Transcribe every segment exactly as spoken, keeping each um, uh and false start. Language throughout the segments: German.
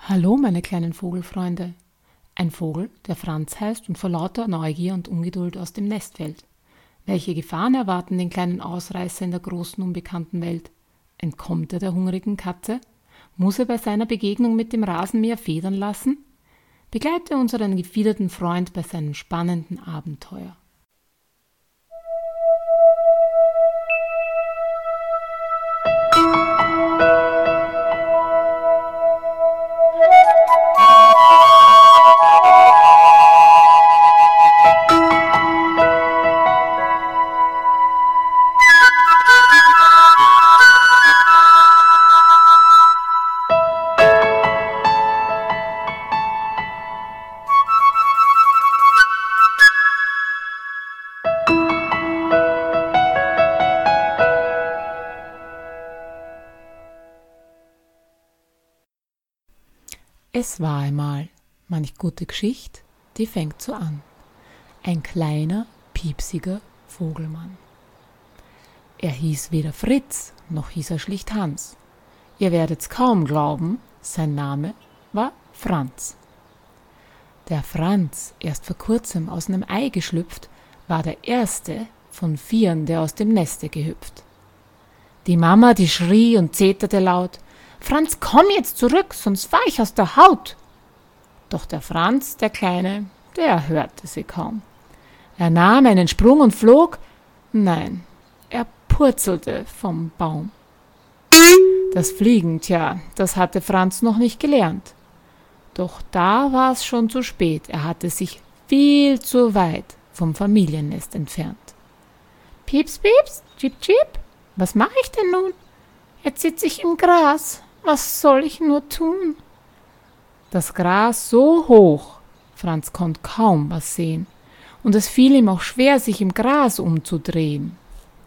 Hallo meine kleinen Vogelfreunde. Ein Vogel, der Franz heißt und vor lauter Neugier und Ungeduld aus dem Nest fällt. Welche Gefahren erwarten den kleinen Ausreißer in der großen, unbekannten Welt? Entkommt er der hungrigen Katze? Muss er bei seiner Begegnung mit dem Rasenmäher federn lassen? Begleite unseren gefiederten Freund bei seinem spannenden Abenteuer. Es war einmal, manch gute Geschichte, die fängt so an. Ein kleiner, piepsiger Vogelmann. Er hieß weder Fritz, noch hieß er schlicht Hans. Ihr werdet's kaum glauben, sein Name war Franz. Der Franz, erst vor kurzem aus einem Ei geschlüpft, war der erste von vieren, der aus dem Neste gehüpft. Die Mama, die schrie und zeterte laut: »Franz, komm jetzt zurück, sonst fahr ich aus der Haut!« Doch der Franz, der Kleine, der hörte sie kaum. Er nahm einen Sprung und flog, nein, er purzelte vom Baum. Das Fliegen, tja, das hatte Franz noch nicht gelernt. Doch da war es schon zu spät, er hatte sich viel zu weit vom Familiennest entfernt. »Pieps, pieps, tschip, tschip, was mache ich denn nun? Jetzt sitze ich im Gras. Was soll ich nur tun?« Das Gras so hoch, Franz konnte kaum was sehen, und es fiel ihm auch schwer, sich im Gras umzudrehen.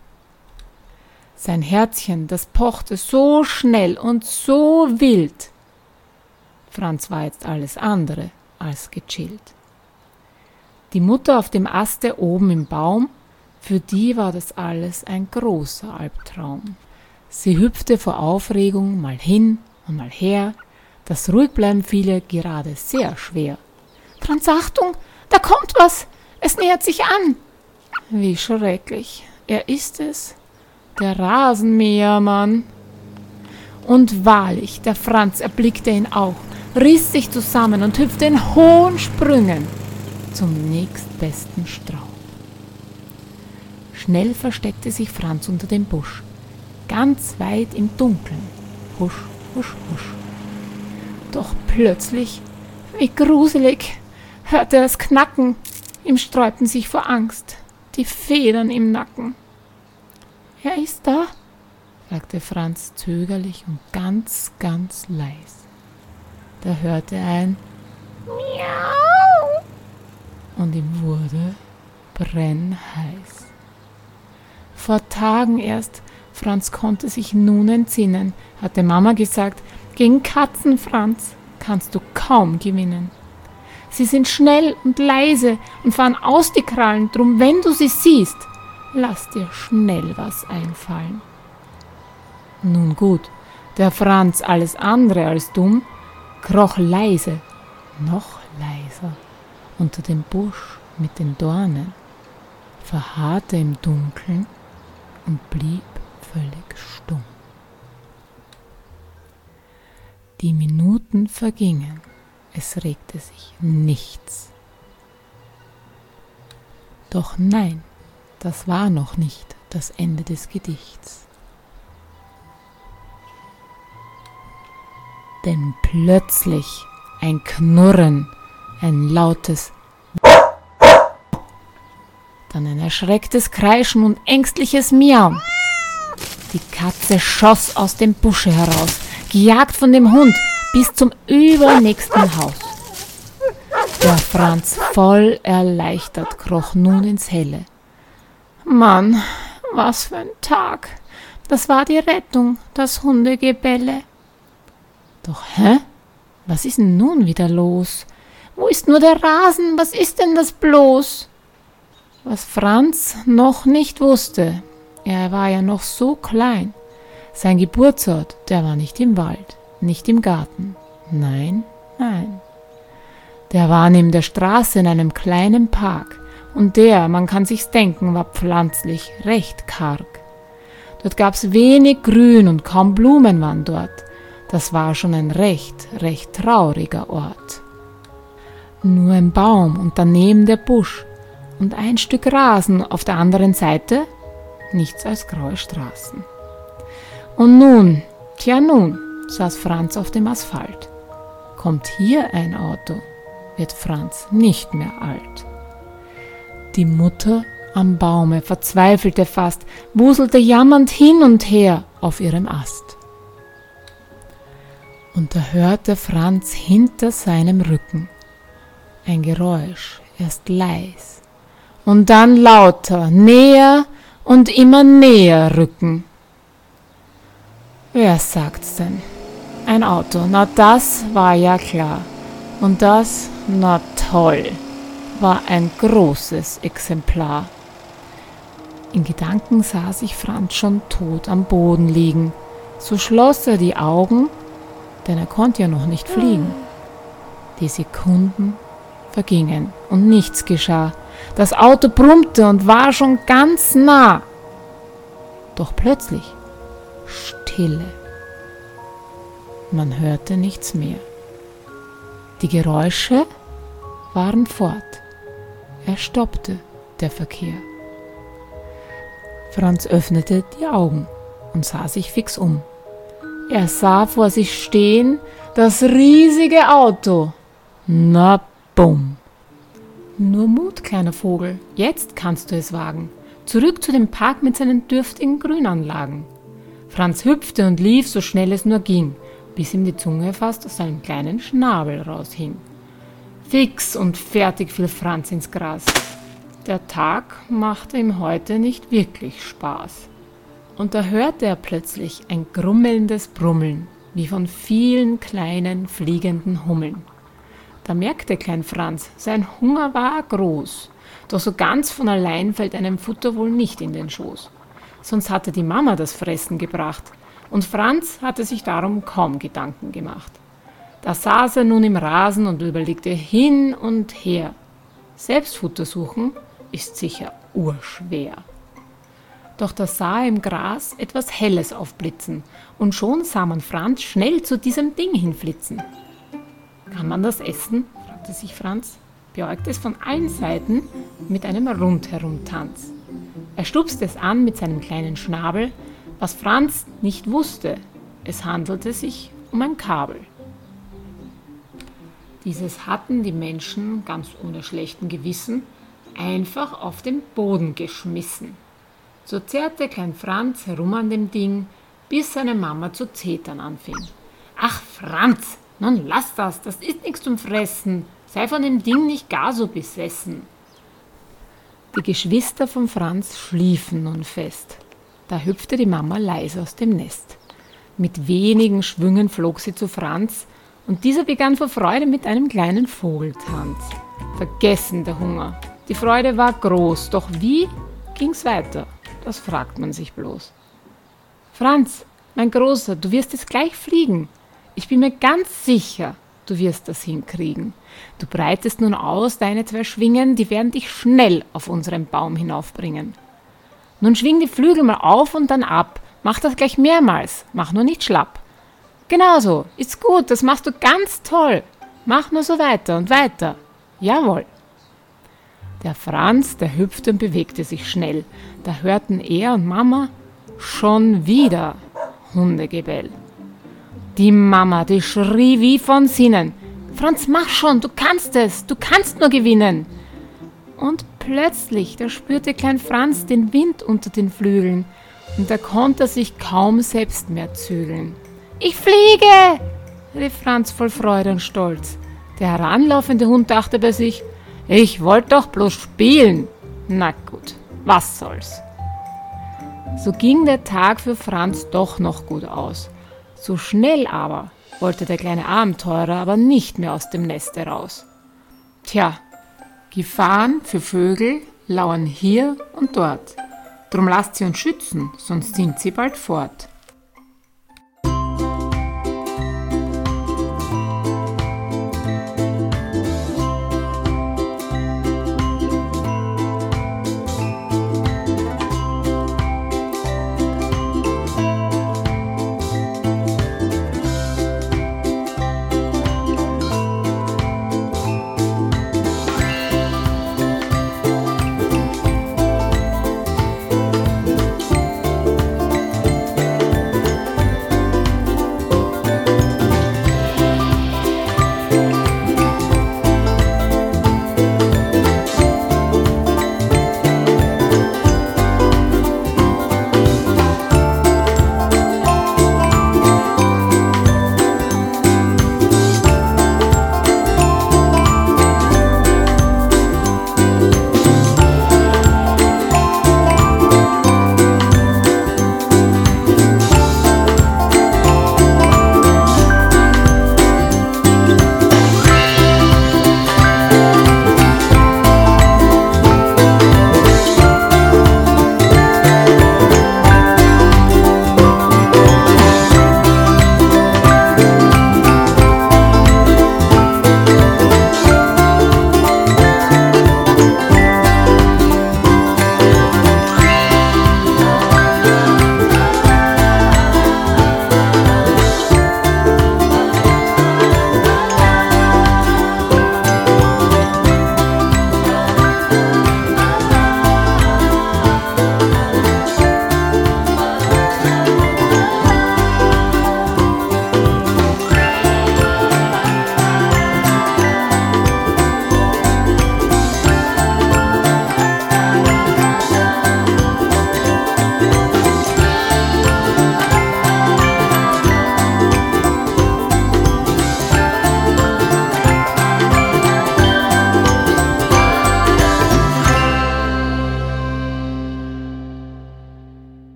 Sein Herzchen, das pochte so schnell und so wild. Franz war jetzt alles andere als gechillt. Die Mutter auf dem Aste oben im Baum, für die war das alles ein großer Albtraum. Sie hüpfte vor Aufregung mal hin und mal her. Das Ruhigbleiben fiel ihr gerade sehr schwer. »Franz, Achtung, da kommt was! Es nähert sich an!« Wie schrecklich! Er ist es, der Rasenmähermann. Und wahrlich, der Franz erblickte ihn auch, riss sich zusammen und hüpfte in hohen Sprüngen zum nächstbesten Strauch. Schnell versteckte sich Franz unter dem Busch, ganz weit im Dunkeln. Husch, husch, husch. Doch plötzlich, wie gruselig, hörte er es knacken. Ihm sträubten sich vor Angst die Federn im Nacken. »Wer ist da?« fragte Franz zögerlich und ganz, ganz leis. Da hörte er ein Miau und ihm wurde brennheiß. Vor Tagen erst, Franz konnte sich nun entsinnen, hatte Mama gesagt, gegen Katzen, Franz, kannst du kaum gewinnen. Sie sind schnell und leise und fahren aus die Krallen, drum wenn du sie siehst, lass dir schnell was einfallen. Nun gut, der Franz, alles andere als dumm, kroch leise, noch leiser, unter dem Busch mit den Dornen, verharrte im Dunkeln und blieb völlig stumm. Die Minuten vergingen, es regte sich nichts. Doch nein, das war noch nicht das Ende des Gedichts. Denn plötzlich ein Knurren, ein lautes dann ein erschrecktes Kreischen und ängstliches Miauen. Die Katze schoss aus dem Busche heraus, gejagt von dem Hund bis zum übernächsten Haus. Der Franz, voll erleichtert, kroch nun ins Helle. Mann, was für ein Tag! Das war die Rettung, das Hundegebelle. Doch hä? Was ist denn nun wieder los? Wo ist nur der Rasen? Was ist denn das bloß? Was Franz noch nicht wusste, er war ja noch so klein, sein Geburtsort, der war nicht im Wald, nicht im Garten, Nein, nein. Der war neben der Straße in einem kleinen Park, und der, man kann sich's denken, war pflanzlich recht karg. Dort gab's wenig Grün und kaum Blumen waren dort. Das war schon ein recht, recht trauriger Ort. Nur ein Baum und daneben der Busch und ein Stück Rasen, auf der anderen Seite nichts als graue Straßen. Und nun, tja nun, saß Franz auf dem Asphalt. Kommt hier ein Auto, wird Franz nicht mehr alt. Die Mutter am Baume verzweifelte fast, wuselte jammernd hin und her auf ihrem Ast. Und da hörte Franz hinter seinem Rücken ein Geräusch, erst leis und dann lauter, näher und immer näher rücken. Wer sagt's denn? Ein Auto, na das war ja klar. Und das, na toll, war ein großes Exemplar. In Gedanken sah sich Franz schon tot am Boden liegen. So schloss er die Augen, denn er konnte ja noch nicht fliegen. Die Sekunden vergingen und nichts geschah. Das Auto brummte und war schon ganz nah. Doch plötzlich Stille. Man hörte nichts mehr. Die Geräusche waren fort. Er stoppte, der Verkehr. Franz öffnete die Augen und sah sich fix um. Er sah vor sich stehen das riesige Auto. Na bumm! Nur Mut, kleiner Vogel, jetzt kannst du es wagen. Zurück zu dem Park mit seinen dürftigen Grünanlagen. Franz hüpfte und lief, so schnell es nur ging, bis ihm die Zunge fast aus seinem kleinen Schnabel raushing. Fix und fertig fiel Franz ins Gras. Der Tag machte ihm heute nicht wirklich Spaß. Und da hörte er plötzlich ein grummelndes Brummeln, wie von vielen kleinen fliegenden Hummeln. Da merkte Klein Franz, sein Hunger war groß, doch so ganz von allein fällt einem Futter wohl nicht in den Schoß. Sonst hatte die Mama das Fressen gebracht, und Franz hatte sich darum kaum Gedanken gemacht. Da saß er nun im Rasen und überlegte hin und her. Selbst Futter suchen ist sicher urschwer. Doch da sah er im Gras etwas Helles aufblitzen, und schon sah man Franz schnell zu diesem Ding hinflitzen. Kann man das essen? Fragte sich Franz, beäugte es von allen Seiten mit einem Rundherumtanz. Er stupste es an mit seinem kleinen Schnabel, was Franz nicht wusste, es handelte sich um ein Kabel. Dieses hatten die Menschen, ganz ohne schlechten Gewissen, einfach auf den Boden geschmissen. So zerrte Klein Franz herum an dem Ding, bis seine Mama zu zetern anfing. »Ach Franz, nun lass das, das ist nichts zum Fressen, sei von dem Ding nicht gar so besessen.« Die Geschwister von Franz schliefen nun fest. Da hüpfte die Mama leise aus dem Nest. Mit wenigen Schwüngen flog sie zu Franz, und dieser begann vor Freude mit einem kleinen Vogeltanz. Vergessen der Hunger. Die Freude war groß, doch wie ging's weiter? Das fragt man sich bloß. »Franz, mein Großer, du wirst jetzt gleich fliegen. Ich bin mir ganz sicher, du wirst das hinkriegen. Du breitest nun aus deine zwei Schwingen, die werden dich schnell auf unseren Baum hinaufbringen. Nun schwing die Flügel mal auf und dann ab. Mach das gleich mehrmals, mach nur nicht schlapp. Genau so, ist gut, das machst du ganz toll. Mach nur so weiter und weiter. Jawohl.« Der Franz, der hüpfte und bewegte sich schnell. Da hörten er und Mama schon wieder Hundegebell. Die Mama, die schrie wie von Sinnen. »Franz, mach schon, du kannst es, du kannst nur gewinnen!« Und plötzlich, da spürte Klein Franz den Wind unter den Flügeln, und da konnte er sich kaum selbst mehr zügeln. »Ich fliege!« rief Franz voll Freude und Stolz. Der heranlaufende Hund dachte bei sich, »Ich wollte doch bloß spielen. Na gut, was soll's.« So ging der Tag für Franz doch noch gut aus. So schnell aber wollte der kleine Abenteurer aber nicht mehr aus dem Neste raus. Tja, Gefahren für Vögel lauern hier und dort. Drum lasst sie uns schützen, sonst sind sie bald fort.